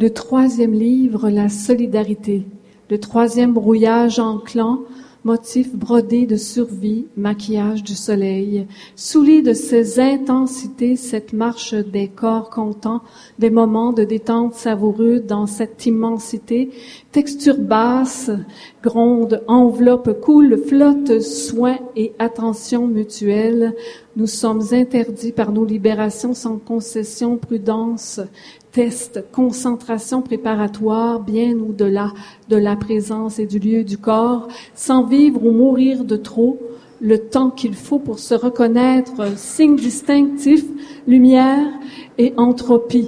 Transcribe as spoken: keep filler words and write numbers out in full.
Le troisième livre, la solidarité. Le troisième brouillage en clan, motif brodé de survie, maquillage du soleil. Soulis de ces intensités, cette marche des corps contents, des moments de détente savoureux dans cette immensité. Texture basse, gronde, enveloppe, coule, flotte, soin et attention mutuelle. Nous sommes interdits par nos libérations sans concession, prudence, test, concentration préparatoire, bien au-delà de la présence et du lieu du corps, sans vivre ou mourir de trop, le temps qu'il faut pour se reconnaître, signe distinctif, lumière et entropie.